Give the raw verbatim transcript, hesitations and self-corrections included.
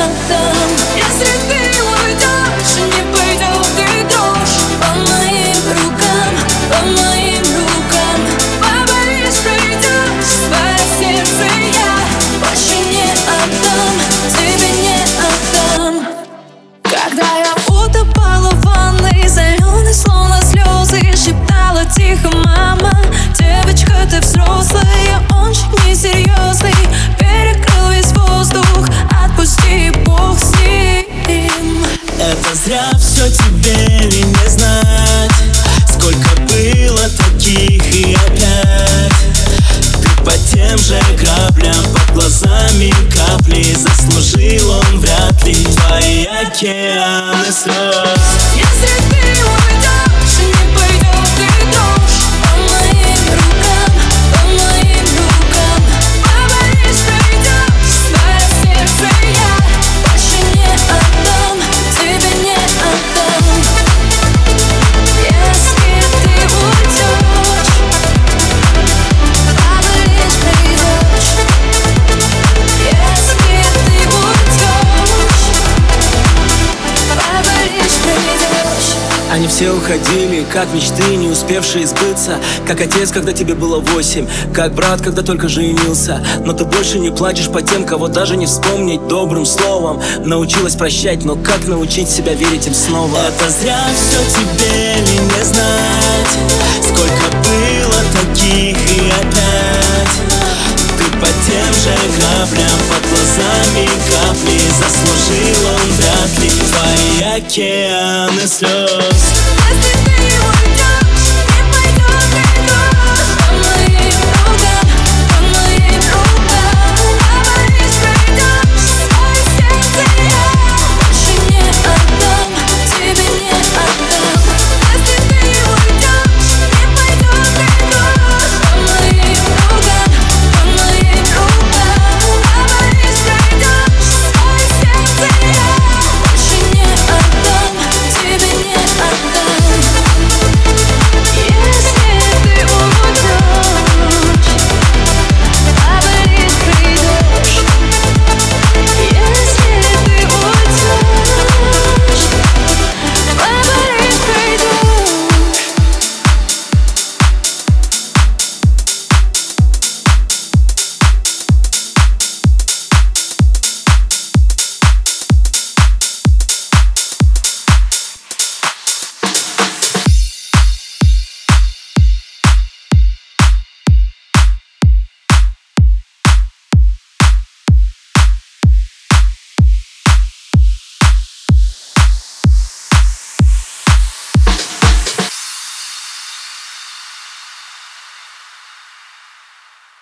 отдам. Если ты уйдешь, не пойдет и дрожь по моим рукам, по моим рукам. Поборишь, придешь, свое сердце я больше не отдам, тебе не отдам. Когда я утопала в ванной, зеленой, словно слезы, шептала тихо: мама, девочка, ты взрослая, он чуть не серьезный. Перекрыл весь воздух, отпусти, Бог с ним. Это зря все тебе ли не знать, сколько было таких и опять ты по тем же граблям, под глазами капли. Заслужил он вряд ли твои океаны слез. Если ты уйдешь, не пойдет и дрожь по моим рукам, по моим рукам. Поборишь, придешь, свое сердце я больше не отдам, тебе не отдам. Если ты уйдешь, поборишь, придешь. Если ты уйдешь, поборишь, придешь. Они все уходили, как мечты, не успевшие сбыться. Как отец, когда тебе было восемь, как брат, когда только женился. Но ты больше не плачешь по тем, кого даже не вспомнить добрым словом. Научилась прощать, но как научить себя верить им снова? Это зря все тебе ли не знать, сколько было таких и опять ты по тем же граблям, под глазами капли. Заслужил он вряд ли твои океаны слез.